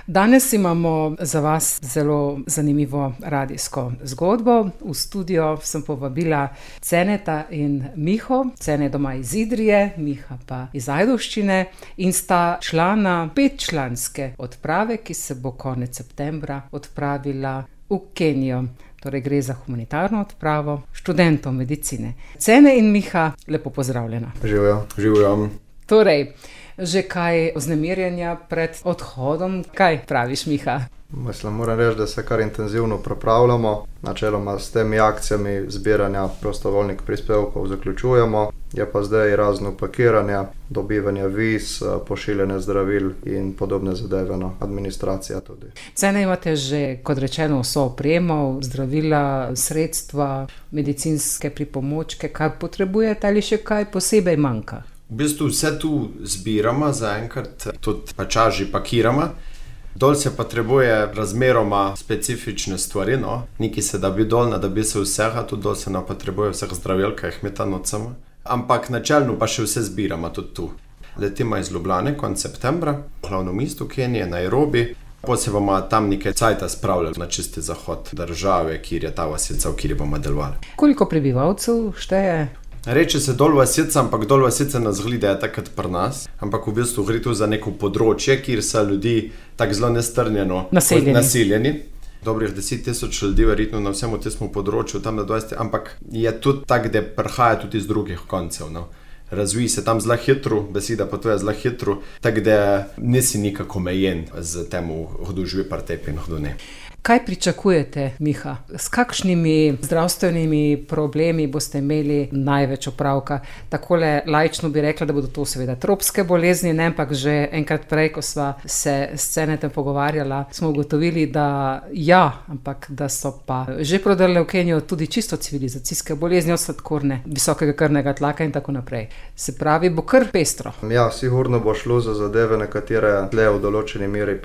Danes imamo za vas zelo zanimivo radijsko zgodbo. V studio sem povabila Ceneta in Miho. Cene doma iz Idrije, Miha pa iz Ajdovščine in sta člana 5-članske odprave, ki se bo konec septembra odpravila v Kenijo. Torej gre za humanitarno odpravo študentov medicine. Cene in Miha, lepo pozdravljena. Živjo. Torej, že kaj vznemirjenja pred odhodom? Kaj praviš, Miha? Moram reči, da se kar intenzivno pripravljamo. Načeloma s temi akcijami zbiranja prostovoljnih prispevkov zaključujemo. Je pa zdaj razno pakiranje, dobivanje viz, pošiljanje zdravil in podobne zadeve, administracija tudi. Cene imate že, kot rečeno, vso opremo, zdravila, sredstva, medicinske pripomočke, kaj potrebujete ali še kaj posebej manjka? V bistvu vse tu zbiramo zaenkrat, tudi čaži pakiramo. Dol se potrebuje razmeroma specifične stvari, Niki se da bi dolna, da bi se vsega, tudi dol se potrebuje vseh zdravil, ki jih mi ta nocamo. Ampak načelno pa še vse zbiramo tudi tu. Letimo iz Ljubljane konec septembra, v glavno mesto Kenije, Nairobi. Potem bomo tam nekaj cajta spravljali na čisti zahod države, kjer je ta vasica, v kjer bomo delovali. Koliko prebivalcev šteje? Reče se dol vasica, ampak dol vasica nas gleda takrat pri nas. Ampak v bistvu gre tu za neko področje, kjer so ljudi tako zelo nestrnjeno naseljeni. Dobrih 10,000 ljudi verjetno na vsem tem področju, tam na 20, ampak je tudi tako, da prihaja tudi iz drugih koncev. Razviji se tam zelo hitro, beseda pa to je zelo hitro, tako da nisi nikako omejen z temu, kdo živi pri tebi in kdo ne. Kaj pričakujete, Miha? S kakšnimi zdravstvenimi problemi boste imeli največ opravka? Takole laično bi rekla, da bodo to seveda tropske bolezni, ne, ampak že enkrat prej, ko sva se s Cenetem pogovarjala, smo ugotovili, da ja, ampak da so pa že prodrle v Kenijo tudi čisto civilizacijske bolezni, od sladkorne, visokega krvnega tlaka in tako naprej. Se pravi, bo kar pestro. Ja, sigurno bo šlo za zadeve, na katere tle v določeni meri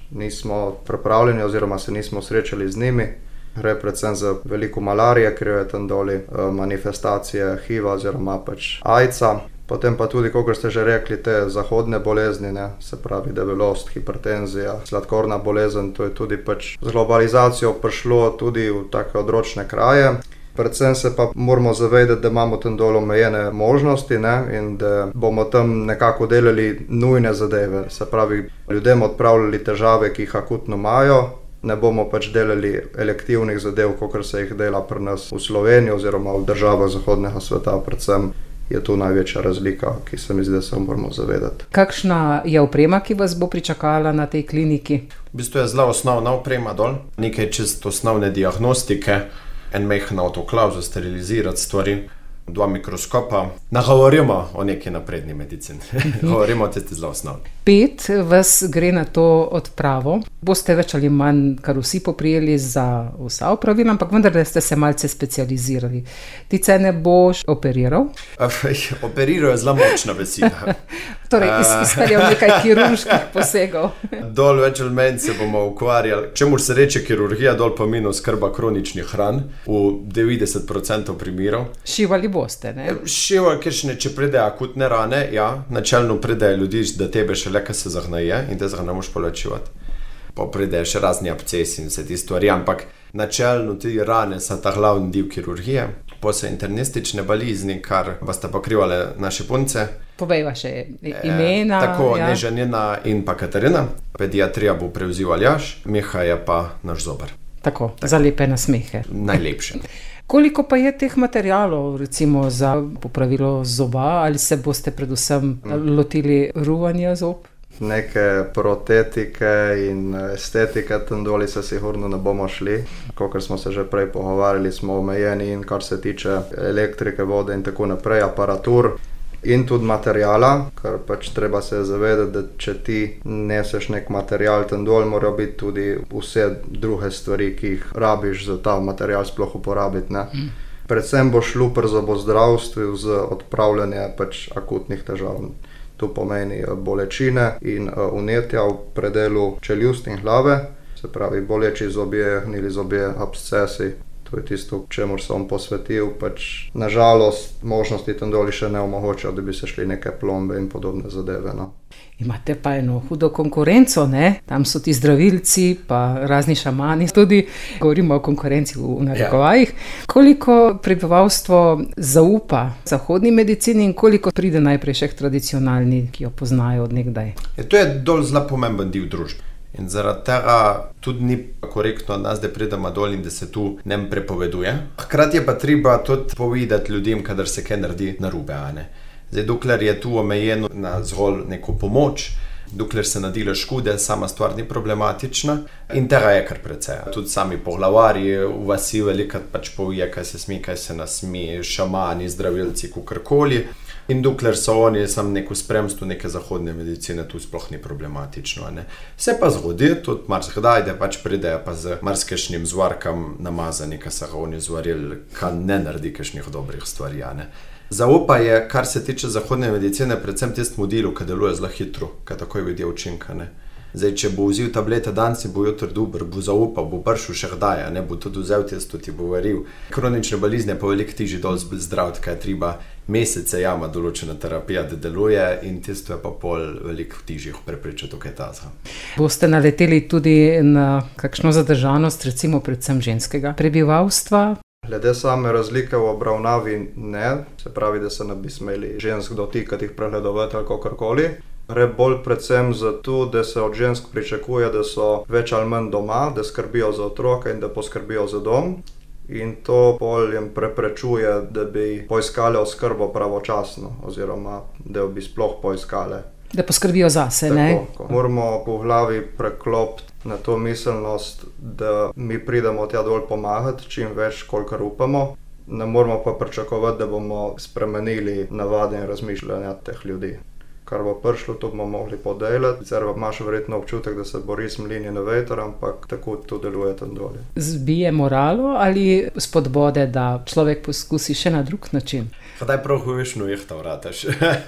nismo pripravljeni oziroma se nismo srečali z njimi. Gre predvsem za veliko malarije, ker je tam doli manifestacije HIV-a oziroma AIDS-a. Potem pa tudi, kot ste že rekli, te zahodne bolezni, se pravi debelost, hipertenzija, sladkorna bolezen, to je tudi z globalizacijo prišlo tudi v take odročne kraje. Predvsem se pa moramo zavedati, da imamo tam dol omejene možnosti in da bomo tam nekako delali nujne zadeve. Se pravi, ljudem odpravljali težave, ki jih akutno imajo, ne bomo delali elektivnih zadev, kot se jih dela pri nas v Sloveniji oziroma v državah zahodnega sveta. Predvsem je tu največja razlika, ki se mi zdi, da se moramo zavedati. Kakšna je oprema, ki vas bo pričakala na tej kliniki? V bistvu je zelo osnovna oprema dol, nekaj čisto osnovne diagnostike, en majhen avtoklav za sterilizirati stvari, 2 mikroskopa. Ne govorimo o neki napredni medicini, govorimo o tisti zelo osnovni. 5 vas gre na to odpravo. Boste več ali manj kar vsi poprijeli za vsa opravila, ampak vendar ste se malce specializirali. Ti Cene boš operiral? Operiral je zelo močna beseda. Torej, izpeljal nekaj kirurških posegov. Dol več ali manj se bomo ukvarjali. Čemu se reče kirurgija, dol pomeni oskrba kroničnih ran v 90% primerov. Šivali boste, ne? Šivali, če pride akutne rane, ja, načelno pride ljudi, da tebe še le, se zahnaje in te ga ne moš polečivati. Pa pride še razni abcesi in vse ti stvari, ampak načelno ti rane so ta glavni del kirurgije. Pa so internistične bolezni, kar boste pokrivale naše punce. Povejva še imena. Tako, ja. Nežanina in pa Katarina. Pediatrija bo prevzel Aljaž, Miha je pa naš zobar. Tako. Za lepe nasmehe. Najlepše. Koliko pa je teh materialov, recimo za popravilo zoba, ali se boste predvsem lotili ruvanja zob? Neke protetike in estetike tam doli se sigurno ne bomo šli. Kakor smo se že prej pogovarjali, smo omejeni in kar se tiče elektrike, vode in tako naprej, aparatur in tudi materijala, ker treba se zavedati, da če ti neseš nek material tam dol, morajo biti tudi vse druge stvari, ki jih rabiš za ta material sploh uporabiti. Predvsem bo šlo pri zobozdravstvu z odpravljanje akutnih težav. To pomeni bolečine in vnetja v predelu čeljusti in glave, se pravi boleči zobje, gnili zobje, abscesi. To je tisto, čemu sem posvetil. Nažalost, možnosti tam doli še ne omogočajo, da bi se šli neke plombe in podobne zadeve. Imate pa eno hudo konkurenco, ne? Tam so ti zdravilci, pa razni šamani, tudi govorimo o konkurenci v narekovajih. Koliko prebivalstvo zaupa zahodni medicini in koliko pride najprej še k tradicionalni, ki jo poznajo od nekdaj? To je dol zelo pomemben del družbe. In zaradi tega tudi ni korektno od nas, da pridemo dol in da se tu nem prepoveduje. Hkrati je pa treba tudi povedati ljudem, kadar se kaj naredi narobe, a ne. Zdaj, dokler je tu omejeno na zgolj neko pomoč, dokler se nadela škode, sama stvar ni problematična in tega je kar precej. Tudi sami poglavarji v vasi velikrat pač povije, kaj se sme, kaj se nasme, šamani, zdravilci, kakorkoli. In dokler so oni samo neko spremstvo neke zahodne medicine, tu sploh ni problematično, ne. Se pa zgodi tudi marsikdaj, da pač pridejo pa z marsikšnim zvarkam namazani, ki so ga oni zvarili, ka ne naredi kakšnih dobrih stvari, ne. Zaupa je, kar se tiče zahodne medicine, predvsem tistemu delu, ki deluje zelo hitro, ki takoj vidi učinka, ne. Zdaj, če bo vzel tablete danes, bo jutri dober, bo zaupal, bo prišel še kdaj, ne, bo tudi vzel tisto, ti bo varil. Kronične bolezne pa veliko težje dol zdraviti, kaj treba mesece jama določena terapija, da deluje in tisto je pa pol veliko težje prepričati, kaj taza. Boste naleteli tudi na kakšno zadržanost, recimo predvsem ženskega prebivalstva? Glede same razlike v obravnavi ne, se pravi, da se ne bi smeli žensk dotikati, jih pregledovati ali kakorkoli. Gre bolj predvsem zato, da se od žensk pričakuje, da so več ali manj doma, da skrbijo za otroke in da poskrbijo za dom. In to pol jim preprečuje, da bi poiskale oskrbo pravočasno, oziroma da bi sploh poiskale. Da poskrbijo zase, ne? Tako. Moramo po glavi preklopiti na to miselnost, da mi pridemo tja dol pomagati, čim več, kolikor upamo. Ne moramo pa pričakovati, da bomo spremenili navade in razmišljanja teh ljudi. Kar bo prišlo, to bomo mogli podelati. Sicer imaš verjetno občutek, da se bori s mlini na veter, ampak tako to deluje tam dole. Zbije moralo ali spodbode, da človek poskusi še na drug način? Kdaj prav hoviš, no jih ta vrataš.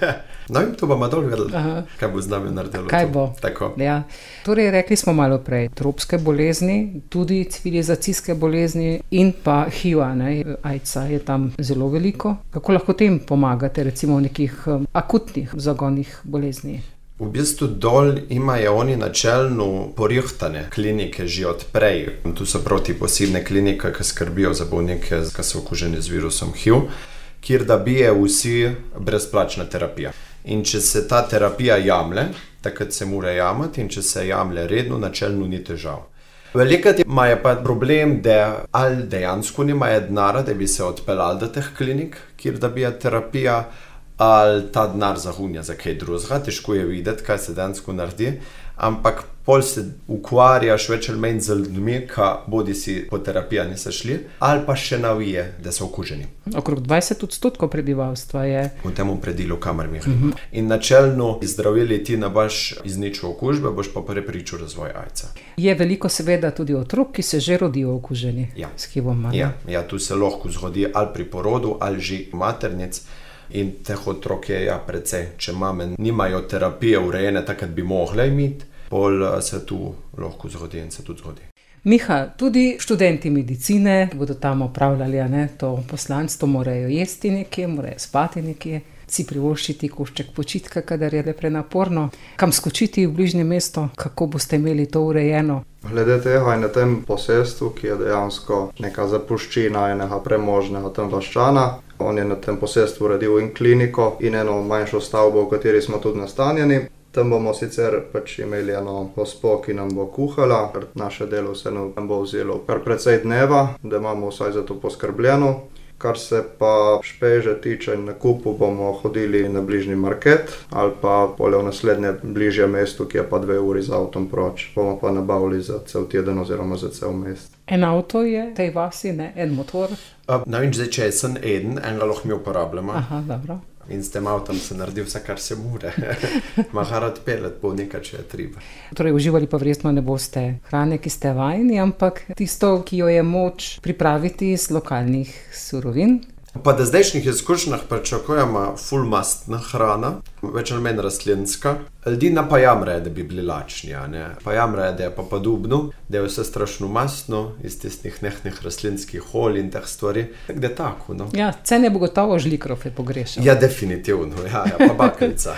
No in to bomo dol vedeli, kaj bo z nami naredilo. Kaj bo? Tako. Ja. Torej, rekli smo malo prej, tropske bolezni, tudi civilizacijske bolezni in pa HIV-a, ne, AIDS-a je tam zelo veliko. Kako lahko tem pomagate, recimo v nekih akutnih zagonih bolezni? V bistvu dol imajo oni načelno porihtane klinike že od prej. Tu so prav ti posebne klinike, ki skrbijo za bolnike, ki so okuženi z virusom HIV, kjer da bije vsi brezplačna terapija. In če se ta terapija jamle, takrat se mora jamati in če se jamle redno, načelno ni težav. Velikrat imajo pa problem, da ali dejansko nimajo denarja, da bi se odpeljali do teh klinik, kjer da bije terapija, ali ta denar zahunja za kaj drugega. Težko je videti, kaj se dejansko naredi, ampak pol se ukvarjaš več ali manj z ljudmi, ki bodi si po terapiji niso šli, ali pa še navije, da so okuženi. Okrog 20% prebivalstva je v tem predelu, kamor mi gremo. In načelno zdravili ti ne boš izničil okužbe, boš pa preprečil razvoj AIDS-a. Je veliko seveda tudi otrok, ki se že rodijo okuženi s HIV-om. Ja, tu se lahko zgodi ali pri porodu, ali že maternic. In teh otrok je precej. Če mame nimajo terapije urejene, takrat bi mogle imeti, pol se tu lahko zgodi in se tudi zgodi. Miha, tudi študenti medicine, ki bodo tam opravljali to poslanstvo, morajo jesti nekje, morajo spati nekje, si privoščiti košček počitka, kadar je le prenaporno. Kam skočiti v bližnje mesto, kako boste imeli to urejeno? Glede tega je na tem posestvu, ki je dejansko neka zapuščina enega premožnega tam vaščana. On je na tem posestvu uredil in kliniko in eno manjšo stavbo, v kateri smo tudi nastanjeni. Tam bomo sicer pač imeli eno gospo, ki nam bo kuhala, ker naše delo se nam bo vzelo kar precej dneva, da imamo vsaj za to poskrbljeno. Kar se pa špeže tiče nakupu, bomo hodili na bližnji market ali pa pole v naslednje bližje mesto, ki je pa 2 uri z avtom proč. Bomo pa nabavili za cel teden oziroma za cel mest. En avto je tej vasi, ne? En motor? Ne vem, zdaj, če je sen eden, enega lahko mi uporabljamo. Aha, dobro. In s tem avtom se naredi vse, kar se more. Maha rad pelet po nekaj, če je treba. Torej, uživali pa verjetno ne boste hrane, ki ste vajeni, ampak tisto, ki jo je moč pripraviti iz lokalnih surovin. Po zdajšnjih izkušnjah pričakujemo ful mastna hrana, več ali manj rastlinska. Ljudi pa jamre, da bi bili lačni, ne? Pa jamre, da je pa podobno, da je vse strašno masno iz tistih nehnih rastlinskih olj in teh stvari. Gde tako, no? Ja, Cene bo gotovo žlikrofe pogrešal. Ja, definitivno, ja, pa baklica.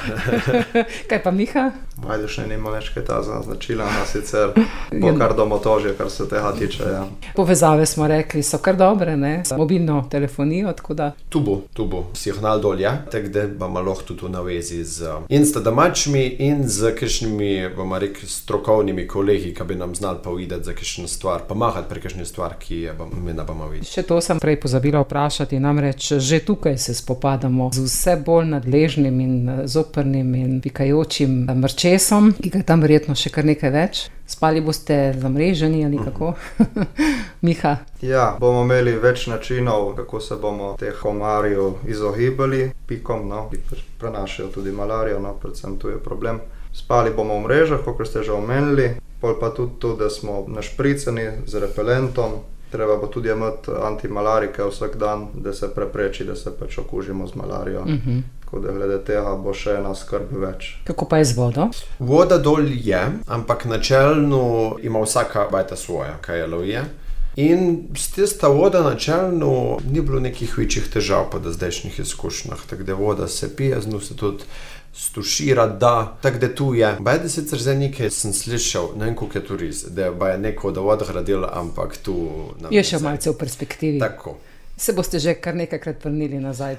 Kaj pa Miha? Vajdušne nima nečkaj ta značila, sicer kar domotožje, kar se tega tiče, ja. Povezave smo rekli, so kar dobre, ne? Za mobilno telefonijo, tako da... Tu bo signal dol, ja, tako da bomo lahko tudi na vezi z insta domačimi in z kakšnimi, bomo rekli, strokovnimi kolegi, ki bi nam znali pa uvideti za kakšno stvar, pomagati pri kakšni stvar, ki je mi ne bomo videli. Še to sem prej pozabila vprašati, namreč že tukaj se spopadamo z vse bolj nadležnim in zoprnim in pikajočim mrčesom, ki ga tam verjetno še kar nekaj več. Spali boste zamreženi ali kako? Miha? Ja, bomo imeli več načinov, kako se bomo teh komarjev izogibali, pikom, no, ki prenašajo tudi malarijo, no, predvsem tu je problem. Spali bomo v mrežah, kot ste že omenili, pol pa tudi to, da smo našpricani z repelentom. Treba bo tudi imeti antimalarike vsak dan, da se prepreči, da se pač okužimo z malarijo. Tako da glede tega bo še ena skrb več. Kako pa je z vodo? Voda dol je, ampak načelno ima vsaka bajta svoja, kaj je lovije. In s tista voda načelno ni bilo nekih večjih težav po zdajšnjih izkušnjah, tako da voda se pije, z njo se tudi stušira, da, tako da tu je. Bajde sicer zdaj nekaj sem slišal, ne vem, koliko je tu res, da je neko vodovod gradil, ampak tu... Je še malce v perspektivi. Tako. Se boste že kar nekajkrat vrnili nazaj.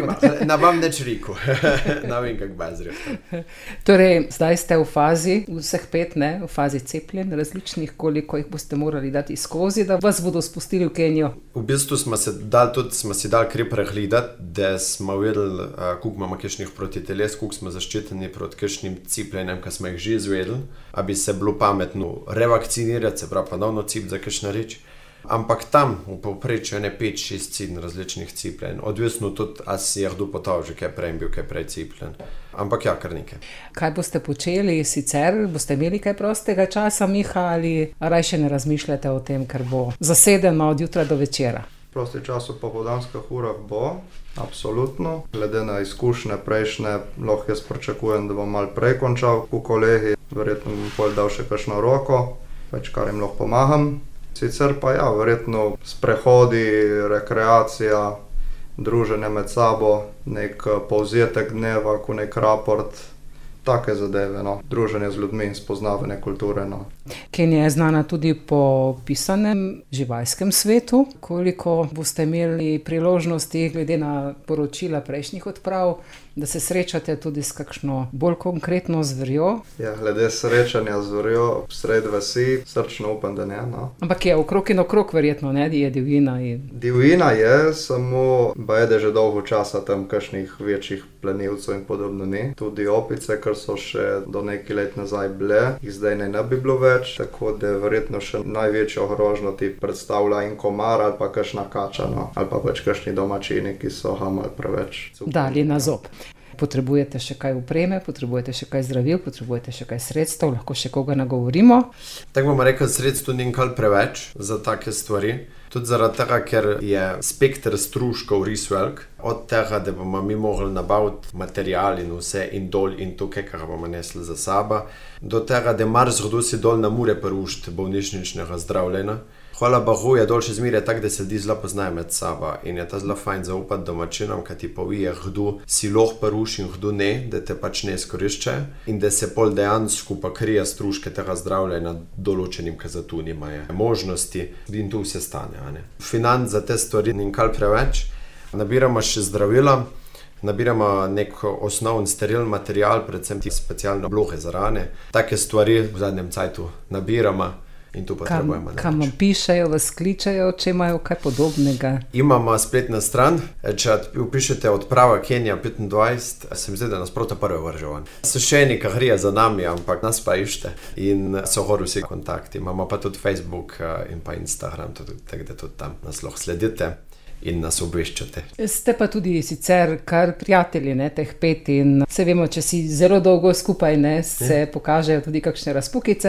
Na vam neč rekel. Na vem, kak bi zrekel. Torej, zdaj ste v fazi, vseh 5, ne, v fazi cepljen različnih, koliko jih boste morali dati skozi, da vas bodo spustili v Kenijo? V bistvu smo si dali kar pregledati, da smo videli, koliko imamo kakšnih protiteles, koliko smo zaščiteni proti kakšnim cepljenjem, ki smo jih že izvedeli, a bi se bilo pametno revakcinirati, se pravi ponovno cepiti za kakšna reč. Ampak tam v povprečju je 5-6 različnih cepljenj. Odvisno tudi, a si je kdo potoval že kaj prej bil, kaj prej cepljen. Ampak ja, kar nekaj. Kaj boste počeli sicer? Boste imeli kaj prostega časa, Miha, ali rajše ne razmišljate o tem, ker bo zasedeno od jutra do večera? Prosti čas v popoldanskih urah bo, absolutno. Glede na izkušnje prejšnje, lahko jaz pričakujem, da bom malo prej končal v kolegi. Verjetno bom pol dal še kakšno roko, več kar jim lahko pomagam. Sicer pa ja, verjetno sprehodi, rekreacija, druženje med sabo, nek povzetek dneva, ko nek raport, take zadeve, no. Druženje z ljudmi in spoznavanje kulture, no. Kenija je znana tudi po pisanem živalskem svetu. Koliko boste imeli priložnosti, glede na poročila prejšnjih odprav, da se srečate tudi s kakšno bolj konkretno zverjo? Ja, glede srečanja z zverjo sred vasi, srčno upam, da ne, no. Ampak je okrog in okrog verjetno, ne, je divjina in... Divjina je, samo bajde že dolgo časa tam kakšnih večjih plenilcev in podobno ni. Tudi opice, ker so še do nekaj let nazaj bile, jih zdaj ne bi bilo več, tako da verjetno še največjo grožnjo ti predstavlja in komar ali pa kakšna kača, no, ali pa pač kakšni domačini, ki so malo preveč dali na zob. Potrebujete še kaj opreme, potrebujete še kaj zdravil, potrebujete še kaj sredstev, lahko še koga nagovorimo? Tako bomo rekli, sredstev ni nikoli preveč za take stvari. Tudi zaradi tega, ker je spekter stroškov res velik, od tega, da bomo mi mogli nabaviti material in vse in dol in tukaj, kar bomo nesli za sabo, do tega, da marsikdo si dol ne more priuščiti bolnišničnega zdravljenja. Hvala Bogu je dol še zmeraj tako, da se ljudi zelo poznajo med sabo in je ta zelo fajn zaupati domačinom, ki ti povije, kdo si lahko priušči in kdo ne, da te pač ne izkorišča in da se pol dejansko pa krije stroške tega zdravljenja določenim, ki za to nimajo možnosti in tu vse stane. Financ za te stvari ni nikoli preveč. Nabiramo še zdravila, nabiramo nek osnovni sterilni material, predvsem ti specialne obloge za rane. Take stvari v zadnjem cajtu nabiramo. In tu potrebujemo. Kam vam pišejo, vas kličejo, če imajo kaj podobnega? Imamo spletna stran, če upišete odprava Kenija 25, se mi zdi, da nas prota prve vrževan. So še nekaj grije za nami, ampak nas pa ište in so gori vsi kontakti. Imamo pa tudi Facebook in pa Instagram, tako da tudi tam nas lahko sledite in nas obveščate. Ste pa tudi sicer kar prijatelji, ne, teh 5 in se vemo, če si zelo dolgo skupaj, ne, se pokažejo tudi kakšne razpukice.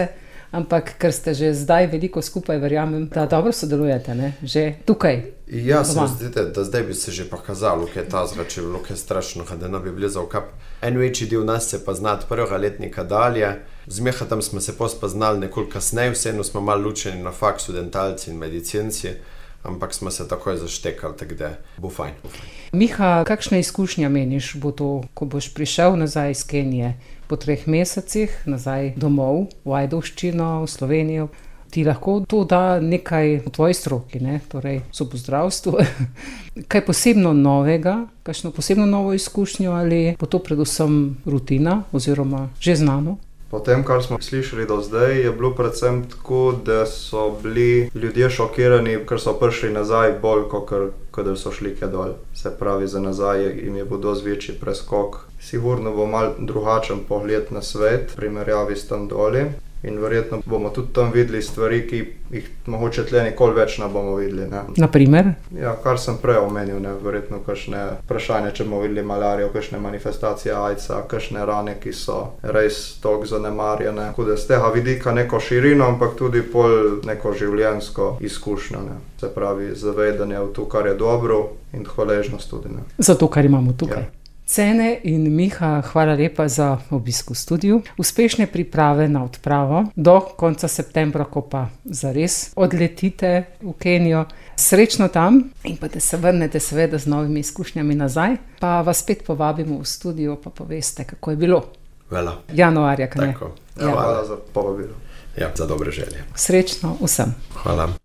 ampak ker ste že zdaj veliko skupaj, verjamem, da dobro sodelujete, ne? Že tukaj. Ja, se mi zdi, da zdaj bi se že pokazalo, kaj je ta zrače, kaj je strašno, da ne bi blizal kap. En večji del nas se pa zna od prvega letnika dalje. Z Mihatom smo se pospoznali nekoliko kasneje, vseeno smo malo ločeni na faksu, dentalci in medicinci, ampak smo se takoj zaštekali, tako da bo fajn. Miha, kakšne izkušnje meniš bo to, ko boš prišel nazaj iz Kenije po 3 mesecih, nazaj domov, v Ajdovščino, v Slovenijo? Ti lahko to da nekaj v tvoji stroki, ne? Torej zobozdravstvu. Kaj posebno novega, kakšno posebno novo izkušnjo ali bo to predvsem rutina oziroma že znano? Po tem, kar smo slišali do zdaj, je bilo predvsem tako, da so bili ljudje šokirani, ker so prišli nazaj bolj, kot so šli kaj dol. Se pravi, za nazaj jim je bil dosti večji preskok. Sigurno bo malo drugačen pogled na svet, v primerjavi s tam doli. In verjetno bomo tudi tam videli stvari, ki jih mogoče tle nikoli več ne bomo videli. Ne? Naprimer? Ja, kar sem prej omenil, ne? Verjetno kakšne vprašanje, če bomo videli malarijo, kakšne manifestacije AIDS-a, kakšne rane, ki so res toliko zanemarjene. Tako da z tega vidika neko širino, ampak tudi pol neko življenjsko izkušnjo. Ne? Se pravi, zavedanje v to, kar je dobro in hvaležnost tudi. Ne? Za to, kar imamo tukaj. Ja. Cene in Miha, hvala lepa za obisk v studiu. Uspešne priprave na odpravo do konca septembra, ko pa zares odletite v Kenijo. Srečno tam in pa da se vrnete seveda z novimi izkušnjami nazaj. Pa vas spet povabimo v studio, pa poveste, kako je bilo. Vela. Januarja, kaj ne? Tako. Ja, hvala za povabilo. Ja, za dobre želje. Srečno vsem. Hvala.